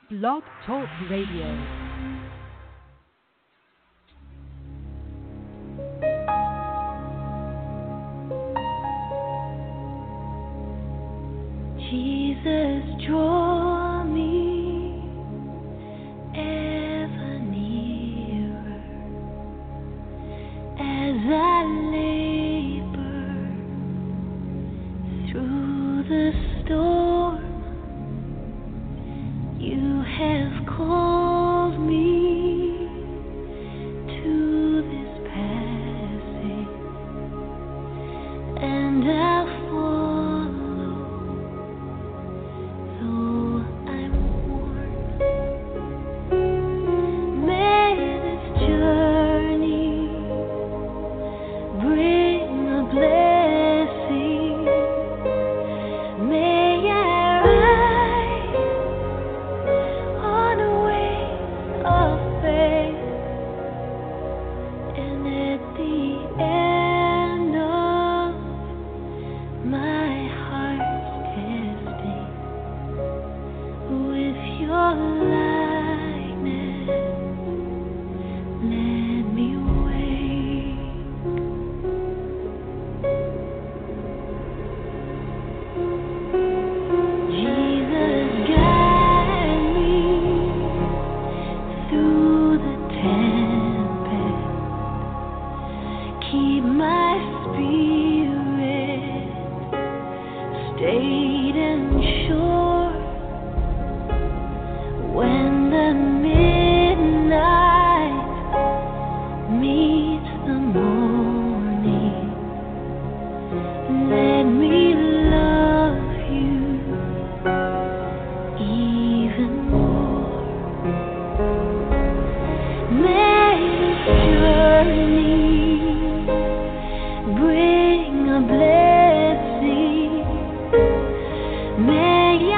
Blog Talk Radio. Jesus, draw me ever nearer as I labor through the storm. You have called me to this passage, and I'll follow. Though I'm worn, may this journey bring a blessing. May I ride on wings of faith, and at the end of my heart's testing, with your likeness, let me wake. Jesus, guide me through the tempest. Keep my spirit stayed and sure. When the midnight meets the morning, let me love you even more. May this journey bring a blessing. May I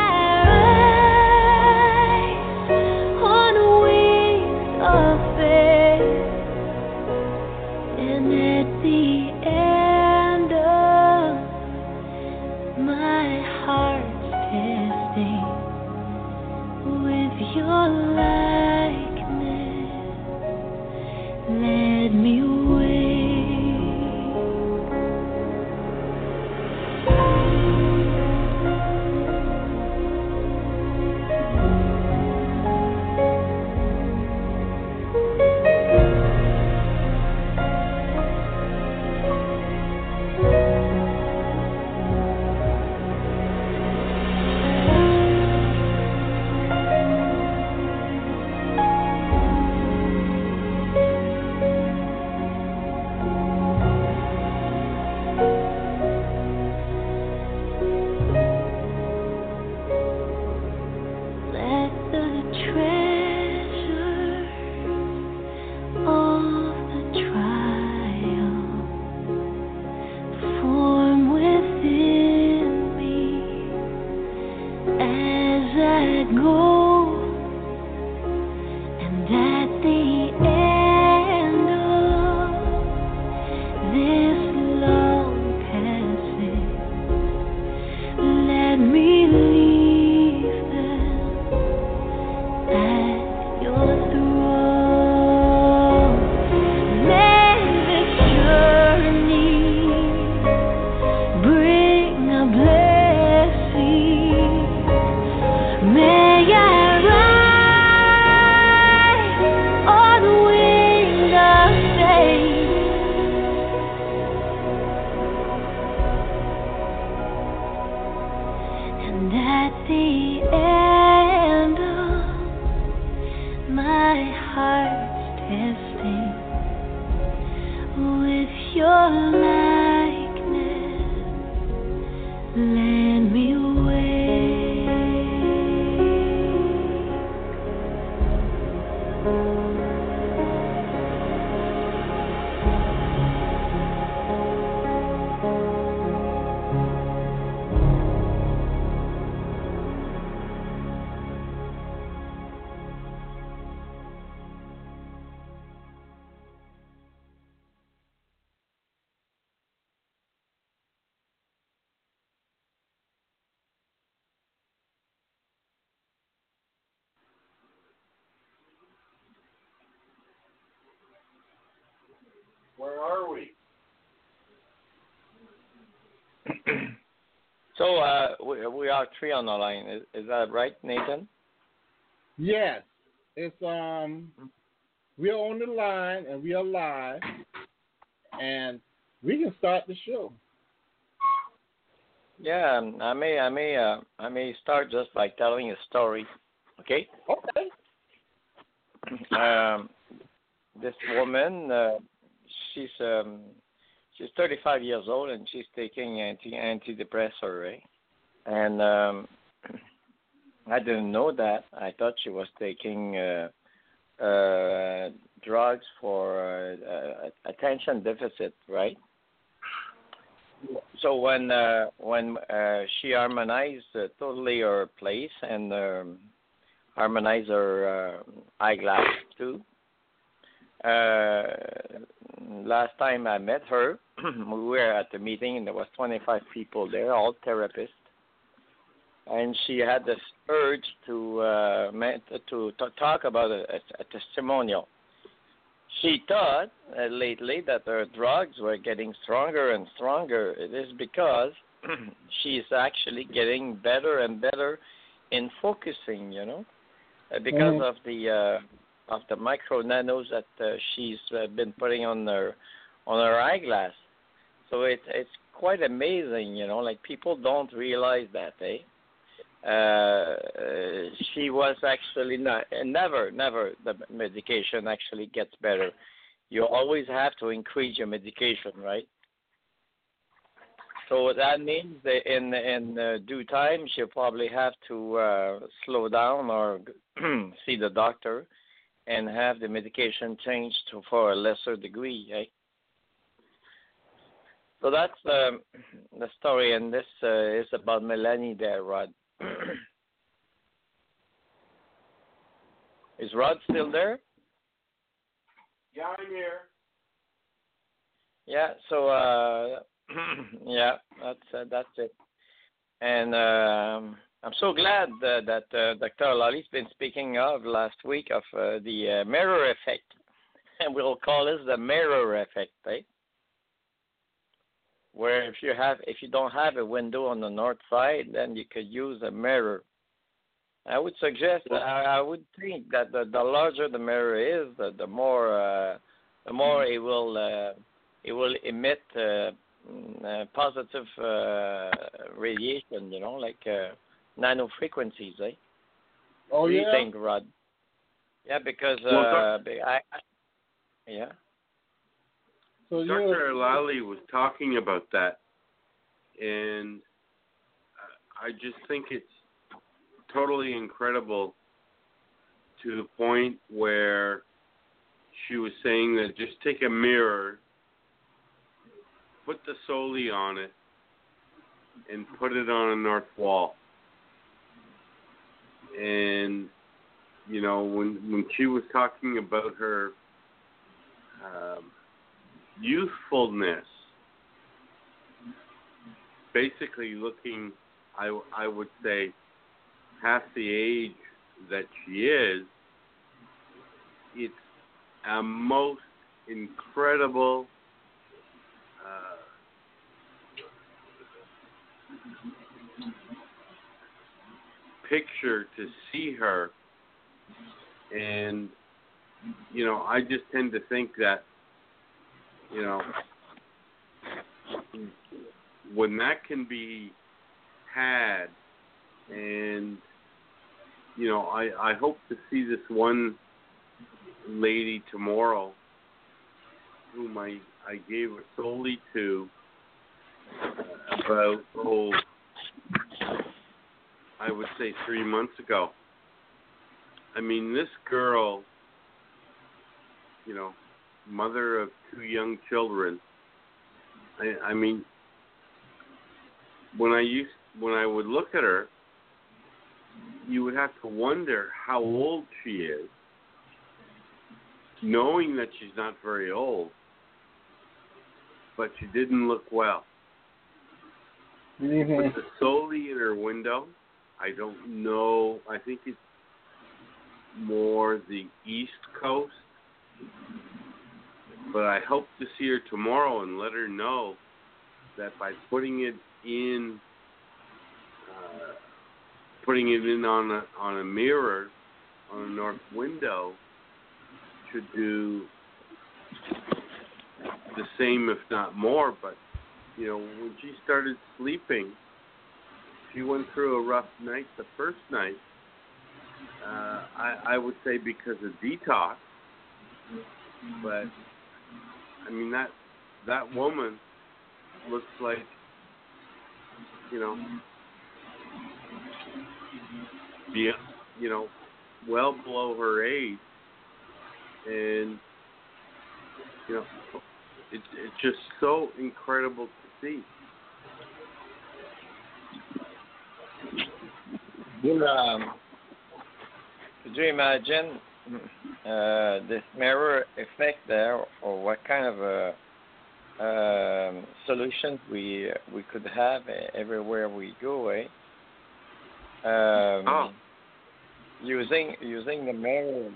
rise on wings of faith, and at the end of my heart's testing, with your likeness, let me wake. Let the treasures of the trial form within me as I go, and at the end of this long passage, let me leave them at your throne. May this journey bring a blessing. May I Where are we? So we are three on the line. Is that right, Nathan? Yes. It's we're on the line and we are live and we can start the show. Yeah, I may start just by telling a story. Okay. Okay. This woman, she's 35 years old and she's taking antidepressant, right? And I didn't know that. I thought she was taking drugs for attention deficit, right? So when she harmonized totally her place and harmonized her eyeglass too. Last time I met her, we were at the meeting and there was 25 people there, all therapists, and she had this urge to talk about a testimonial. She thought lately that her drugs were getting stronger and stronger. It is because she's actually getting better and better in focusing, because of the micro nanos that she's been putting on her eyeglass. So it's quite amazing, like people don't realize that, eh? She was actually never the medication actually gets better. You always have to increase your medication, right? So that means that in due time she'll probably have to slow down or see the doctor and have the medication changed for a lesser degree, right? So that's the story, and this is about Melanie there, Rod. Is Rod still there? Yeah, I'm here. Yeah. So yeah, that's it. And I'm so glad that Dr. Lali's been speaking of last week of the mirror effect, and we'll call this the mirror effect, right? Where if you don't have a window on the north side, then you could use a mirror. I would suggest, I would think that the larger the mirror is, the more it will emit positive radiation, like nano frequencies, eh? Oh, what do yeah? you think, Rod? Yeah, because yeah. So Dr. Lally was talking about that, and I just think it's totally incredible to the point where she was saying that just take a mirror, put the Soli on it, and put it on a north wall. And, when she was talking about her youthfulness, basically looking, I would say, half the age that she is, it's a most incredible picture to see her. And, I just tend to think that, when that can be had, and, I hope to see this one lady tomorrow whom I gave a Soli to about, I would say 3 months ago. I mean, this girl, mother of 2 young children. I mean, when I would look at her, you would have to wonder how old she is, knowing that she's not very old, but she didn't look well. Mm-hmm. But the Soli in her window, I don't know. I think it's more the East Coast. But I hope to see her tomorrow and let her know that by putting it in on a mirror on a north window should do the same, if not more. But when she started sleeping, she went through a rough night the first night. I would say because of detox, but I mean that woman looks like well below her age, and it's just so incredible to see. Could you imagine this mirror effect there, or what kind of solutions we could have everywhere we go, eh? Using the mirror,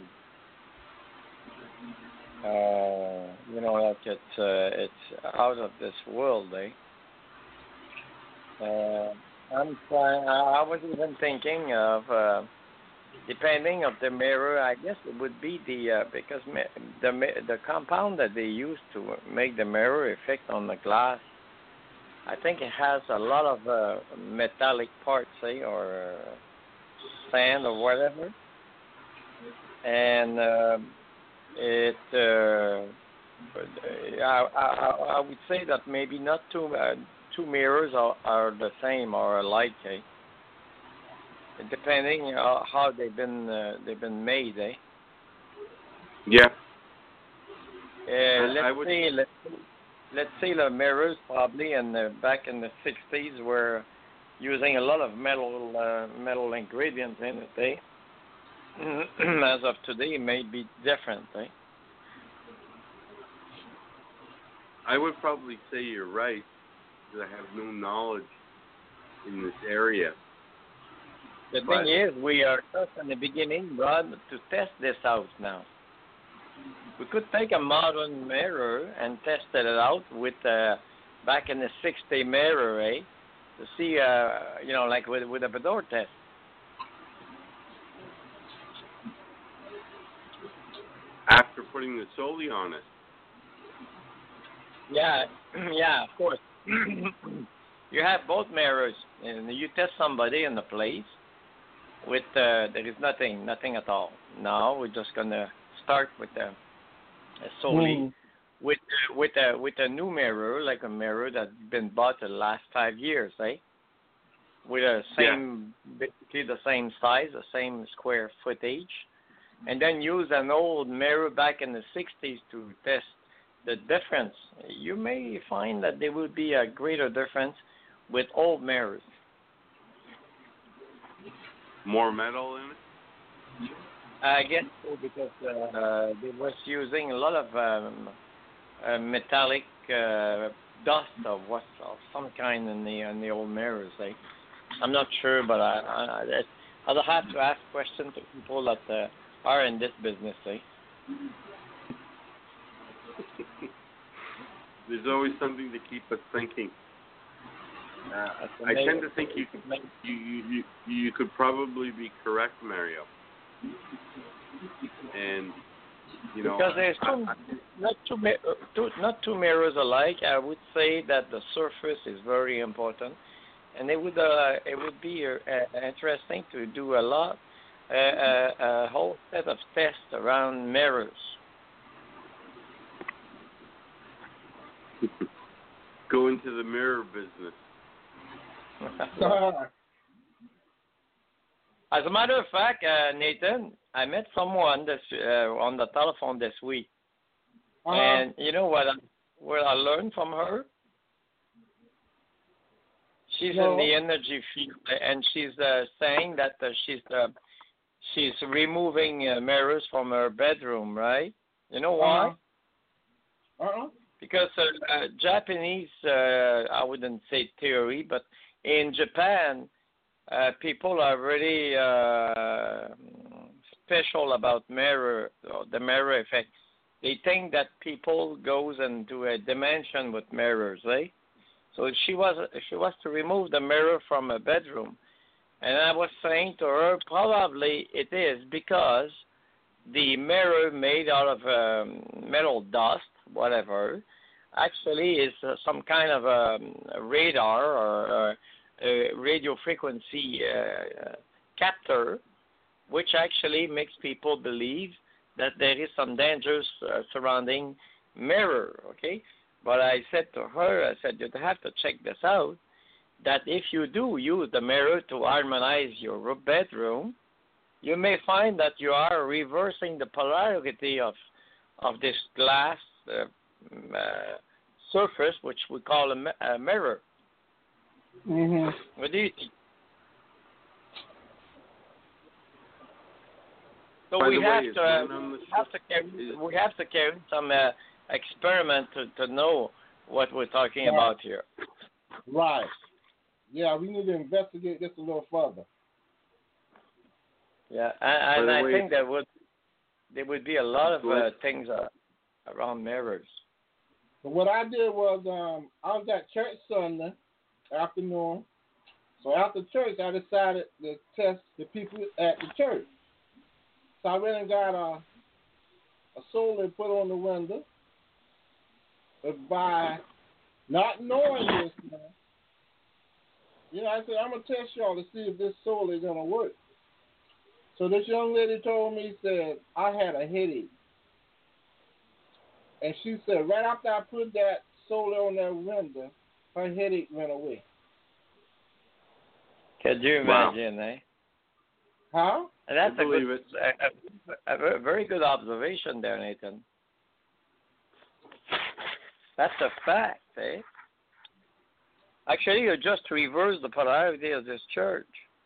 like it's out of this world, eh? I was even thinking of depending of the mirror. I guess it would be because the compound that they use to make the mirror effect on the glass, I think it has a lot of metallic parts, or sand or whatever, and I would say that maybe not two mirrors are the same or alike, eh? Depending on how they've been made, eh? Yeah. Let's say the mirrors probably back in the 60s were using a lot of metal ingredients in it, eh? As of today, it may be different, eh? I would probably say you're right, because I have no knowledge in this area. The thing is, we are just in the beginning, Rod, to test this out now. We could take a modern mirror and test it out with back in the 60 mirror, eh? To see, like with a Bedore test. After putting the Soli on it. Yeah, of course. You have both mirrors, and you test somebody in the place with there is nothing at all. Now we're just gonna start with a Soli with a new mirror, like a mirror that's been bought the last 5 years, eh? With basically the same size, the same square footage, and then use an old mirror back in the 60s to test the difference. You may find that there will be a greater difference with old mirrors. More metal in it? I guess so, because they was using a lot of metallic dust of some kind in the old mirrors. Eh? I'm not sure, but I'll have to ask questions to people that are in this business. Eh? There's always something to keep us thinking. I tend to think you could probably be correct, Mario. And because there's not two mirrors alike. I would say that the surface is very important, and it would be interesting to do a whole set of tests around mirrors. Go into the mirror business. As a matter of fact, Nathan, I met someone on the telephone this week, and you know what I learned from her? She's in the energy field, and she's saying that she's removing mirrors from her bedroom, right? You know why? Because Japanese, I wouldn't say theory, but in Japan, people are really special about the mirror effect. they think that people goes into a dimension with mirrors, eh? So she was to remove the mirror from a bedroom, and I was saying to her, probably it is because the mirror made out of metal dust, whatever, actually is some kind of a radar or a radio frequency captor, which actually makes people believe that there is some dangers surrounding mirror, okay? But I said to her, I said, you'd have to check this out, that if you do use the mirror to harmonize your bedroom, you may find that you are reversing the polarity of this glass surface, which we call a mirror. Mm-hmm. What do you think? So By we the have way, we have to carry some experiment to know what we're talking about here. Right. Yeah, we need to investigate this a little further. Yeah, and I think there would be a lot of things around mirrors. But what I did was I was at church Sunday afternoon. So after church, I decided to test the people at the church. So I went and got a solar put on the window. But by not knowing this, man, I said, I'm going to test y'all to see if this solar is going to work. So this young lady told me, said, I had a headache. And she said, right after I put that solar on that window, her headache went away. Could you imagine, eh? Huh? And that's a very good observation there, Nathan. That's a fact, eh? Actually, you just reverse the polarity of this church.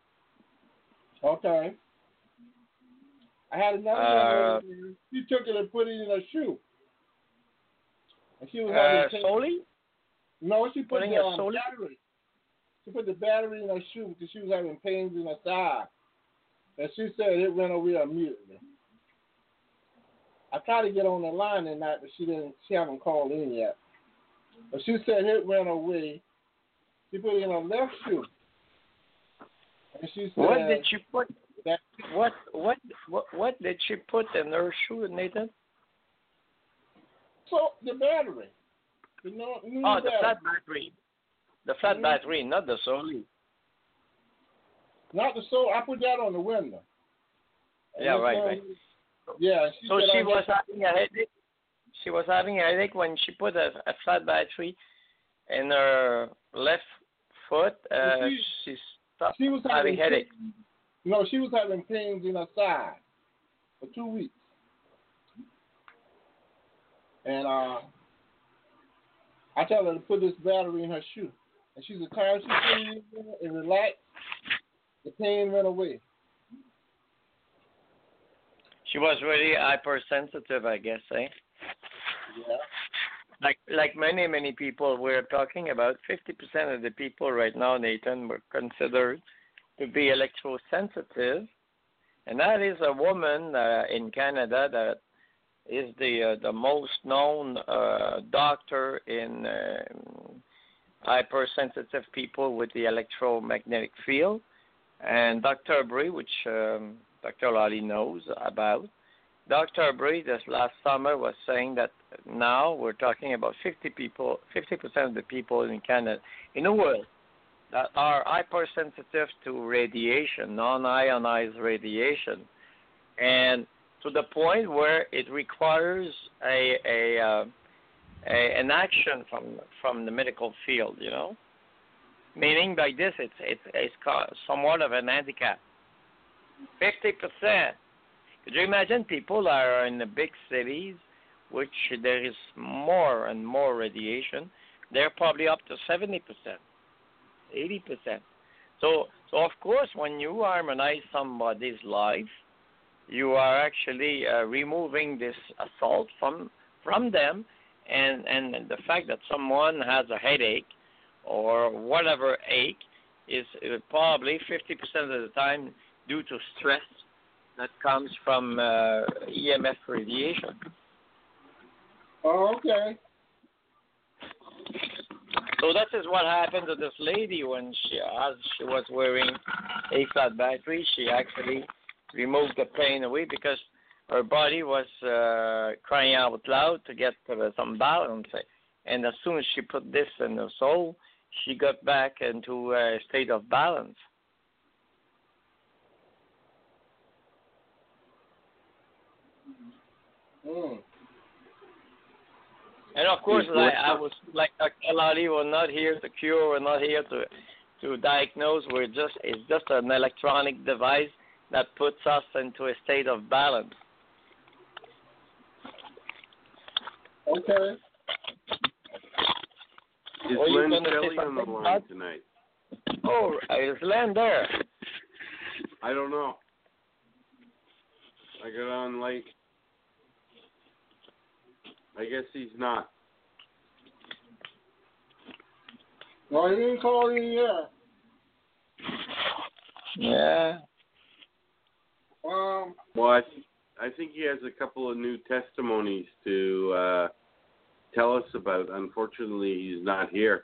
Okay. I had another one. She took it and put it in her shoe. And she was having solely? No, she put the battery. She put the battery in her shoe because she was having pains in her thigh. And she said it went away immediately. I tried to get on the line tonight, but she haven't called in yet. But she said it went away. She put it in her left shoe. And she said, what did she put? What did she put in her shoe, Nathan? So the battery. The flat battery. The flat battery, not the solar. Not the solar. I put that on the window. Yeah, right. Yeah. She was having a headache. She was having a headache when she put a flat battery in her left foot. She was having headache. No, she was having pains in her side for 2 weeks. And I told her to put this battery in her shoe. And she said, time she put it in and relaxed, the pain went away. She was really hypersensitive, I guess, eh? Yeah. Like many people, we're talking about 50% of the people right now, Nathan, were considered to be electrosensitive, and that is a woman in Canada that is the most known doctor in hypersensitive people with the electromagnetic field, and Dr. Bray, which Dr. Lally knows about. Dr. Bray this last summer was saying that now we're talking about 50% of the people in Canada, in the world, that are hypersensitive to radiation, non-ionized radiation, and to the point where it requires an action from the medical field, meaning by this it's somewhat of an handicap. 50%. Could you imagine people are in the big cities, which there is more and more radiation? They're probably up to 70%. 80%. So of course, when you harmonize somebody's life, you are actually removing this assault from them, and the fact that someone has a headache or whatever ache is probably 50% of the time due to stress that comes from EMF radiation. Oh, okay. So that is what happened to this lady when as she was wearing a flat battery. She actually removed the pain away because her body was crying out loud to get some balance. And as soon as she put this in her soul, she got back into a state of balance. Mm. And of course, I was like Elali, we're not here to cure, we're not here to diagnose. It's just an electronic device that puts us into a state of balance. Okay. Is Len Kelly on the line tonight? Oh, is Len there? I don't know. I got on late. I guess he's not. Well, he didn't call in yet. Yeah. Well, I think he has a couple of new testimonies to tell us about. Unfortunately, he's not here.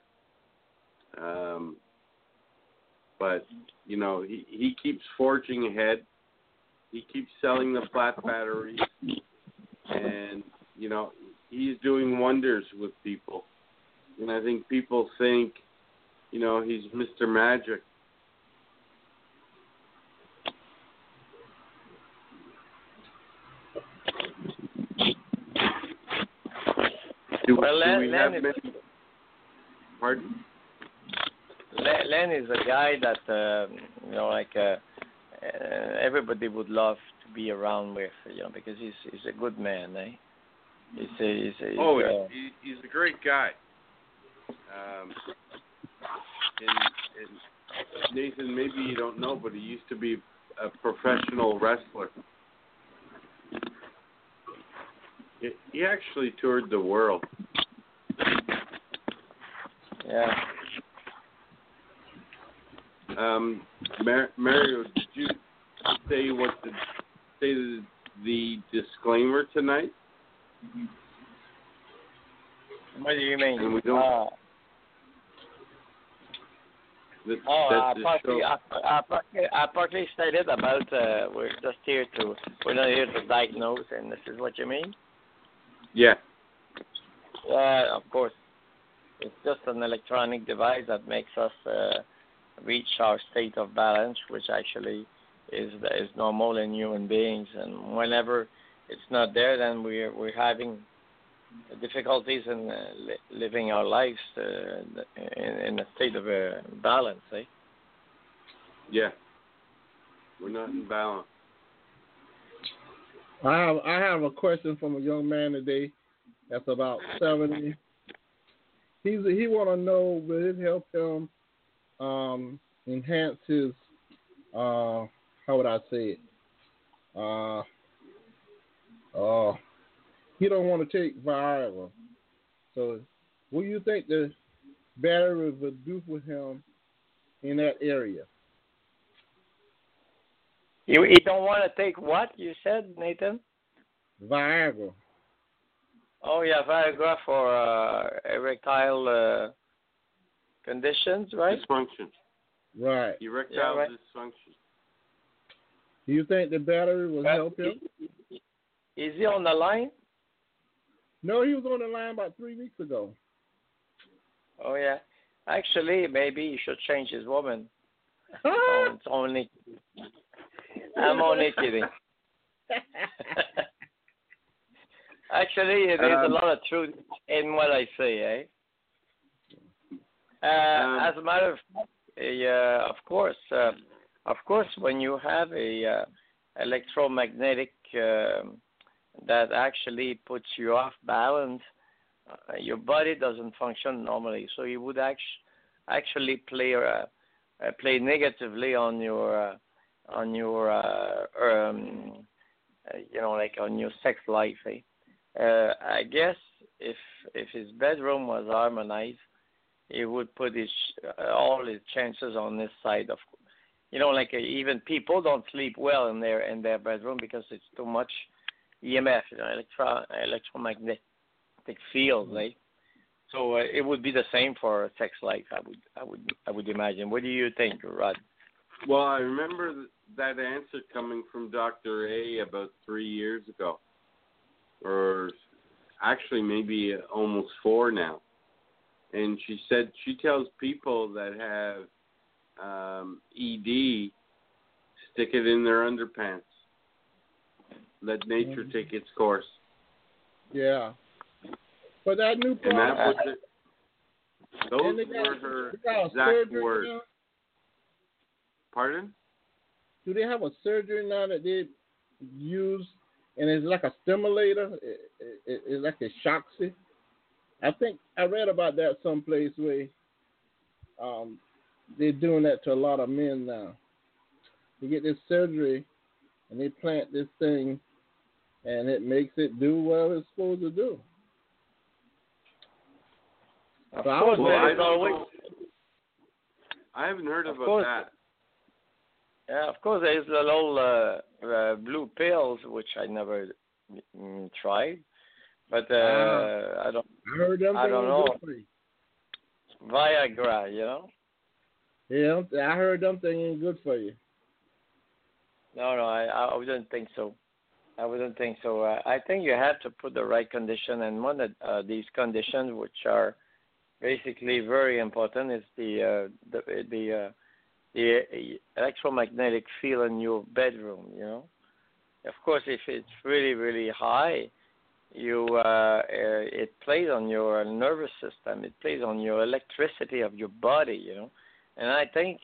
But, you know, he keeps forging ahead. He keeps selling the flat batteries. And, you know, he's doing wonders with people. And I think people think, you know, he's Mr. Magic. Pardon? Len is a guy that, you know, like everybody would love to be around with, you know, because he's a good man, eh? He's a great guy. And Nathan, maybe you don't know, but he used to be a professional wrestler. He actually toured the world. Yeah. Mario, did you say the disclaimer tonight? What do you mean? And we don't. I partly stated about we're not here to diagnose, and this is what you mean? Yeah. Yeah, of course. It's just an electronic device that makes us reach our state of balance, which actually is normal in human beings. And whenever it's not there, then we're having difficulties in living our lives in a state of balance, eh? Yeah. We're not in balance. I have a question from a young man today that's about 70. He want to know, will it help him enhance his, how would I say it? He don't want to take Viagra. So what do you think the battery would do for him in that area? You don't want to take what, you said, Nathan? Viagra. Oh, yeah, Viagra for erectile conditions, right? Dysfunction. Right. Erectile dysfunction. Do you think the battery will help him? Is he on the line? No, he was on the line about 3 weeks ago. Oh, yeah. Actually, maybe he should change his woman. It's only... I'm only kidding. Actually, there's a lot of truth in what I say, eh? As a matter of fact, of course, when you have a electromagnetic that actually puts you off balance, your body doesn't function normally. So you would actually play negatively on your you know, like on your sex life. Eh? I guess if his bedroom was harmonized, he would put all his chances on this side. Of, you know, like even people don't sleep well in their bedroom because it's too much EMF, you know, electromagnetic field, right? So it would be the same for sex life. I would imagine. What do you think, Rod? Well, I remember that answer coming from Dr. A about 3 years ago, or actually maybe almost 4 now. And she said she tells people that have ED, stick it in their underpants. Let nature take its course. Yeah. But that new And that was product, it. Those were her exact words. Now? Pardon? Do they have a surgery now that they use, and it's like a stimulator? It's like a Shoxy. I think I read about that someplace where they're doing that to a lot of men now. They get this surgery, and they plant this thing, and it makes it do what it's supposed to do. Of So course, I haven't heard about that. Yeah, of course, there's the little blue pills, which I never tried, but I don't. I heard them. I don't know. Good for you. Viagra, you know. Yeah, I heard them things good for you. No, I wouldn't think so. I wouldn't think so. I think you have to put the right condition, and one of these conditions, which are basically very important, is the electromagnetic field in your bedroom. You know, of course, if it's really, really high, it plays on your nervous system. It plays on your electricity of your body. You know, and I think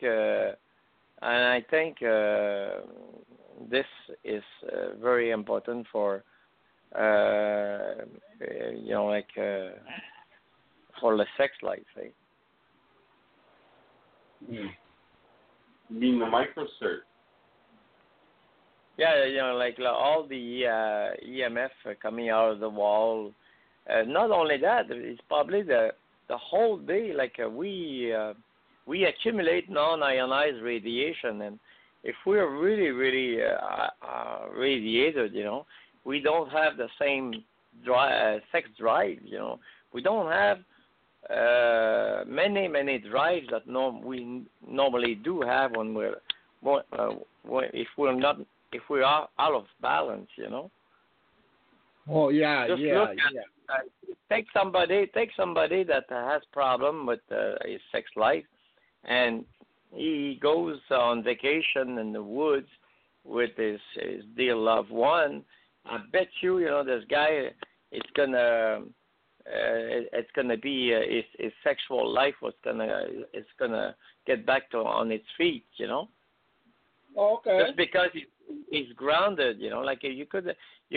this is very important for for the sex life. Eh? You mean the microcert? Yeah, like all the EMF coming out of the wall. Not only that, it's probably the whole day. Like we accumulate non-ionized radiation, and if we're really, really radiated, we don't have the same sex drive. We don't have many drives that we normally do have when if we are out of balance. Oh yeah, Just yeah. Take somebody that has problem with his sex life, and he goes on vacation in the woods with his dear loved one. I bet you, this guy, it's gonna be his sexual life it's gonna get back on its feet. Okay. Just because he's grounded. Like you could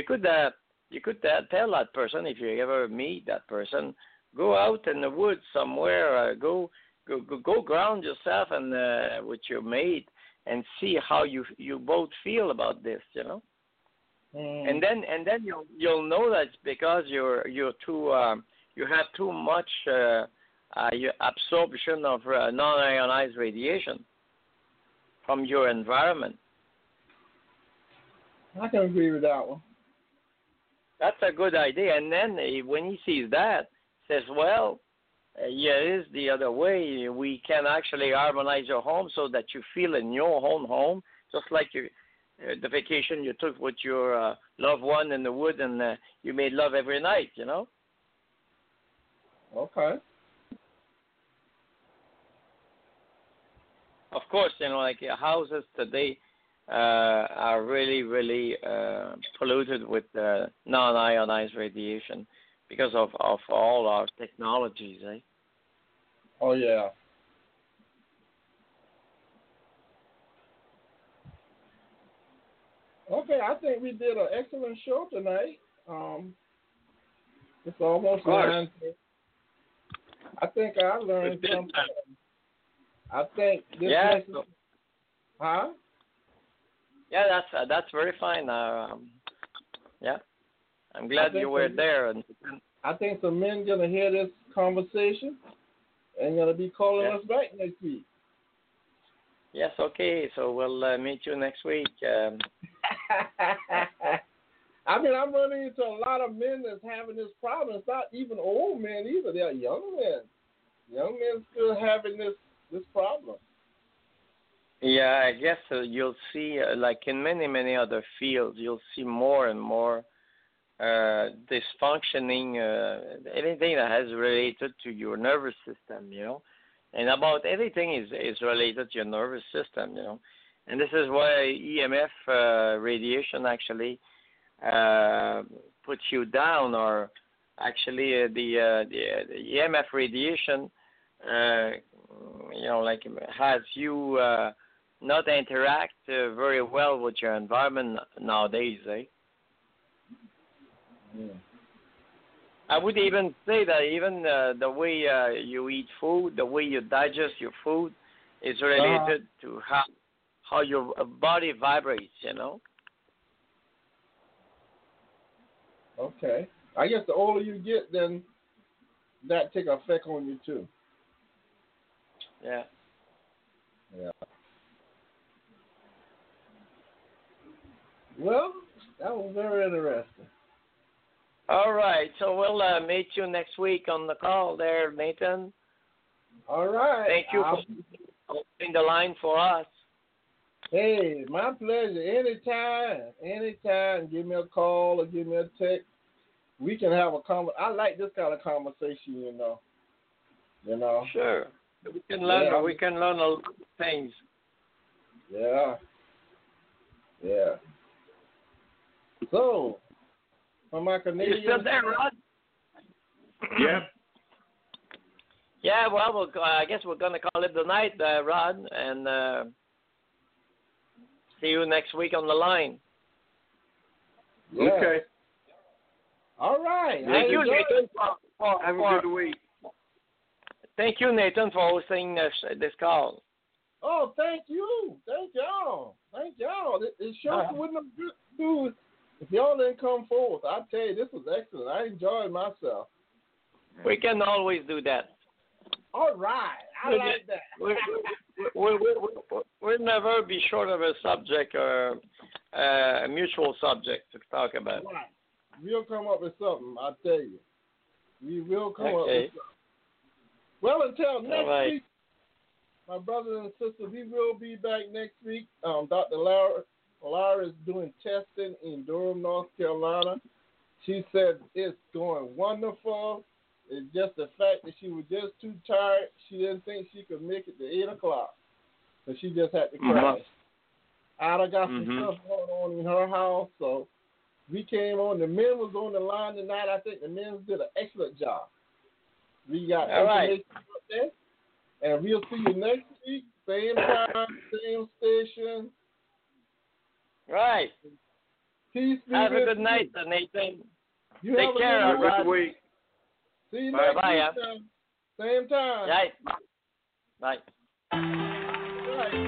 tell that person, if you ever meet that person, go out in the woods somewhere, go ground yourself and with your mate, and see how you both feel about this, and then you'll know that it's because you're too you have too much your absorption of non-ionized radiation from your environment. I can agree with that one. That's a good idea. And then when he sees that, says, well, it is the other way. We can actually harmonize your home so that you feel in your own home, just like the vacation you took with your loved one in the wood, and you made love every night, Okay. Of course, like houses today are really, really polluted with non-ionized radiation because of all our technologies, eh? Oh yeah. Okay, I think we did an excellent show tonight. It's almost 9. I think I learned something. I think this message. Huh? Yeah, that's very fine. Yeah, I'm glad you were there. And I think some men gonna hear this conversation and gonna be calling us back next week. Yes, okay. So we'll meet you next week. I mean, I'm running into a lot of men that's having this problem. It's not even old men either. They're young men. Young men still having this problem. Yeah, I guess you'll see, like in many other fields, you'll see more and more dysfunctioning, anything that has related to your nervous system, and about everything is related to your nervous system, and this is why EMF radiation actually puts you down, or actually the EMF radiation, like has you not interact very well with your environment nowadays, eh? Yeah. I would even say that even the way you eat food, the way you digest your food, is related to how your body vibrates. Okay. I guess the older you get, then that take effect on you too. Yeah. Yeah. Well, that was very interesting. All right. So we'll meet you next week on the call there, Nathan. All right. Thank you for opening the line for us. Hey, my pleasure. Anytime. Give me a call or give me a text. We can have a I like this kind of conversation, Sure. We can learn. Yeah. We can learn a lot of things. Yeah. So, for my Canadian... You still there, Rod? Yep. Yeah, well, I guess we're going to call it the night, Rod, and see you next week on the line. Yeah. Okay. All right. Thank you, Nathan. Have a good week. Thank you, Nathan, for hosting this call. Oh, thank you. Thank y'all. It sure wouldn't have good news if y'all didn't come forth. I tell you, this was excellent. I enjoyed myself. We can always do that. All right. I like that. We'll never be short of a subject or a mutual subject to talk about. Right. We'll come up with something, I tell you. We will come up with something. Well, until next week, my brothers and sisters, we will be back next week. Dr. Lara is doing testing in Durham, North Carolina. She said it's going wonderful. It's just the fact that she was just too tired. She didn't think she could make it to 8 o'clock. So she just had to crash. Ada got some stuff going on in her house, so we came on. The men was on the line tonight. I think the men did an excellent job. We got information up there, and we'll see you next week. Same time, same station. Right. Peace. Have a good night, Nathan. You Take care. Have a good week. See you next Bye. week. Same time. Right. Bye. Right.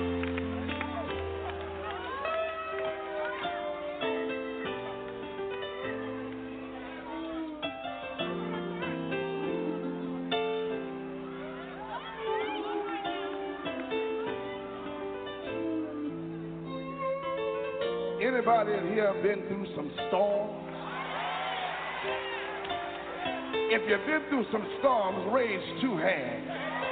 Anybody in here been through some storms? If you've been through some storms, raise 2 hands.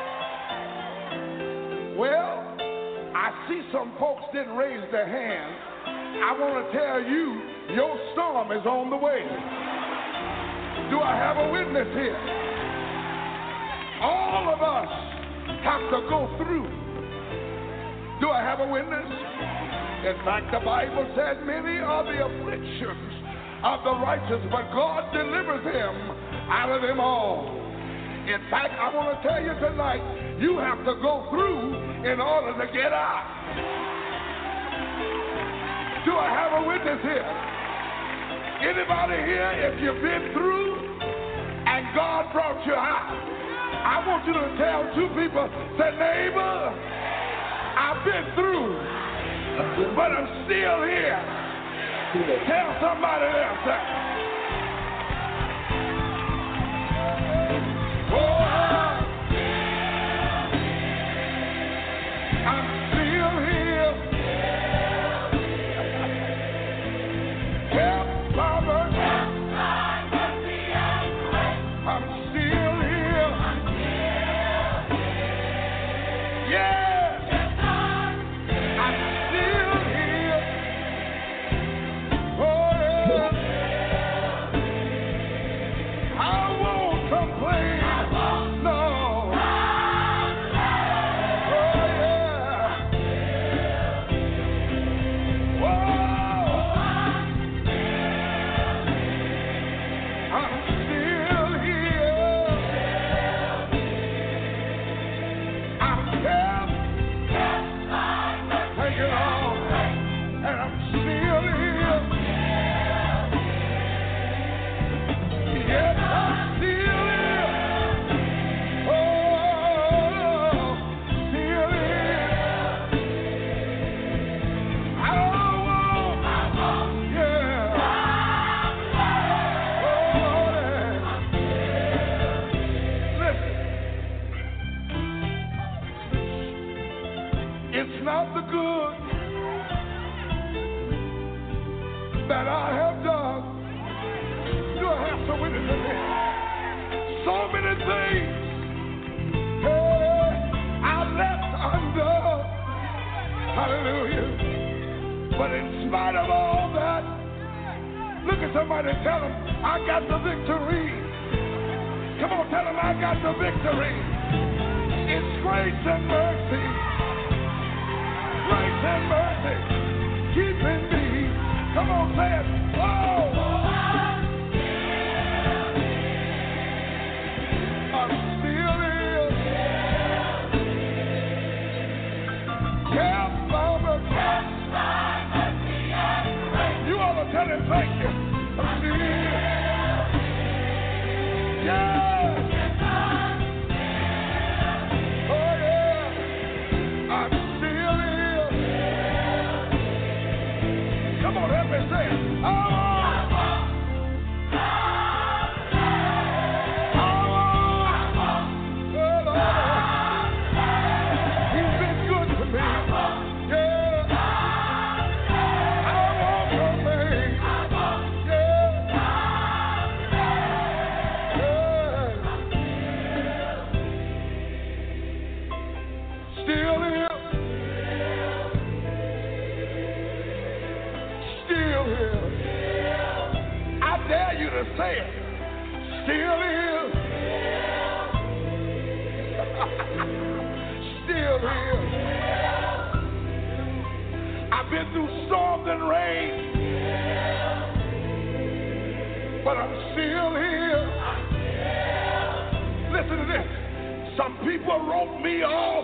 Well, I see some folks didn't raise their hands. I want to tell you, your storm is on the way. Do I have a witness here? All of us have to go through. Do I have a witness? In fact, the Bible said many are the afflictions of the righteous, but God delivers him out of them all. In fact, I want to tell you tonight, you have to go through in order to get out. Do I have a witness here? Anybody here, if you've been through and God brought you out, I want you to tell 2 people, say, neighbor, I've been through, but I'm still here. Tell somebody else that. Oh, I'm still here. Help, Father. that I have done. Do I have some witnesses here? So many things I left undone. Hallelujah. But in spite of all that, look at somebody and tell them, I got the victory. Come on, tell them I got the victory. It's grace and mercy. Grace and mercy. Keeping me. Come on, say it. Oh! I'm still here. Kept by mercy and grace. You ought to tell him thank you. I'm still here. Yeah. Say it. Still here. Still here. I've been through storms and rain, but I'm still here. Listen to this. Some people wrote me off,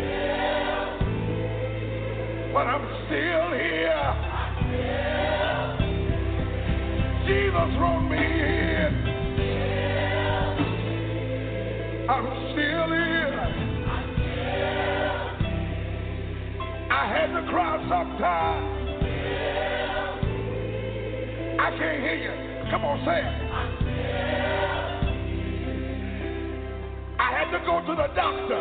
but I'm still here. Jesus wrote me in. I'm still here. I had to cry sometimes. I can't hear you. Come on, say it. I had to go to the doctor.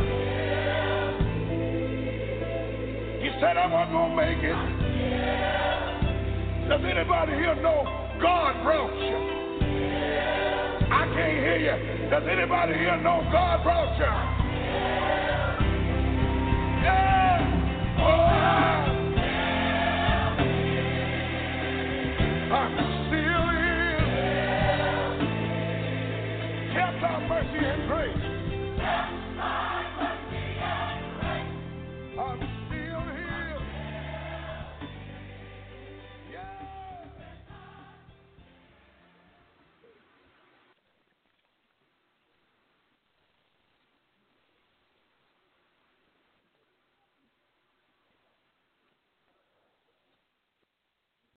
He said I wasn't going to make it. Does anybody here know God brought you? I can't hear you. Does anybody here know God brought you? Yeah. Oh. I'm still here. Kept our mercy and grace.